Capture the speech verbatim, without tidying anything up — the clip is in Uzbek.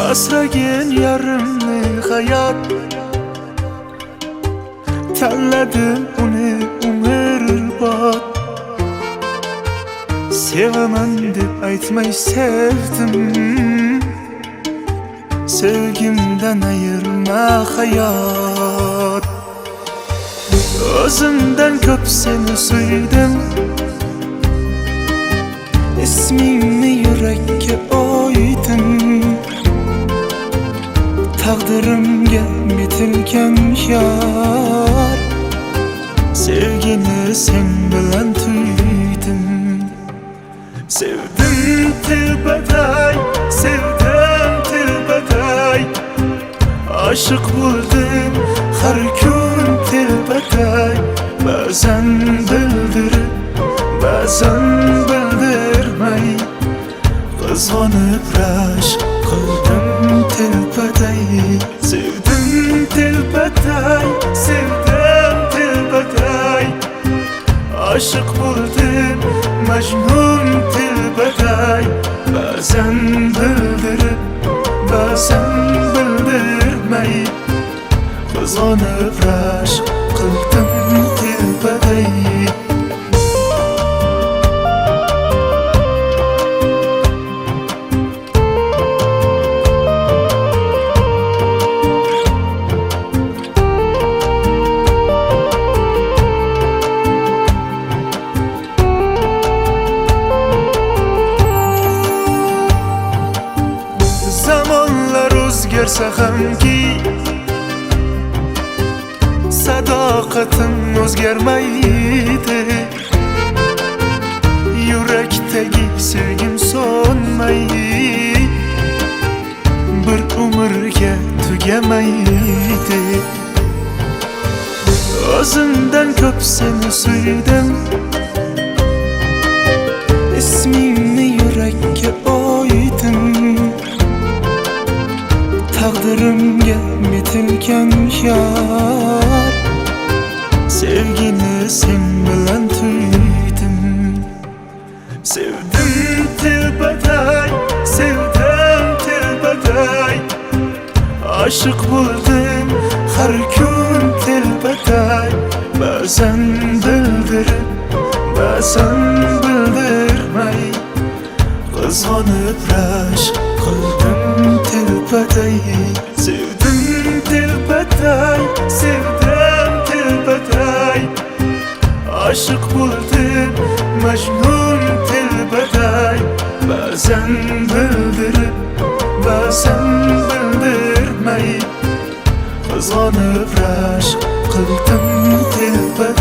asragan yarimni hayot, tanladim uni umrbod. Sevaman deb aytmay sevdim, sevgimdan ayirma hayot. O'zimdan ko'p seni suydim, ismingni yurakka oydim. Taqdirimga bitilgan yor, sevgini sen bilan tuydim. Sevdim telbatay, sevdim telbatay, aşık buldum har kun telbatay. Ba'zan bildirib, ba'zan bildirmay, qizg'onib rashk qildim telbatay. Sevdim telbatay, sevdim telbatay, aşık buldum majnun telbatay. Ba'zan bildirib, ba'zan bildirmay, qizg'onib rashk qildim telbatay. Zamonlar o'zgarsa hamki, sadoqatim o'zgarmaydi. Yurakdagi sevgim so'nmaydi, bir umrga tugamaydi. O'zimdan ko'p seni suydim, ismingni yurakka oydim. Taqdirimga bitilgan yor, sevgini sen bilan tuydim. Sevdim telbatay, sevdim telbatay, aşık buldum har kun telbatay. Ba'zan bildirib, ba'zan bildirmay, qizg'onib rashk qildim telbatay. Sevdim telbatay, sevdim telbatay, aşık buldum majnun telbatay. Ba'zan bildirib, ba'zan bildirmay, qizg'onib rashk qildim telbatay.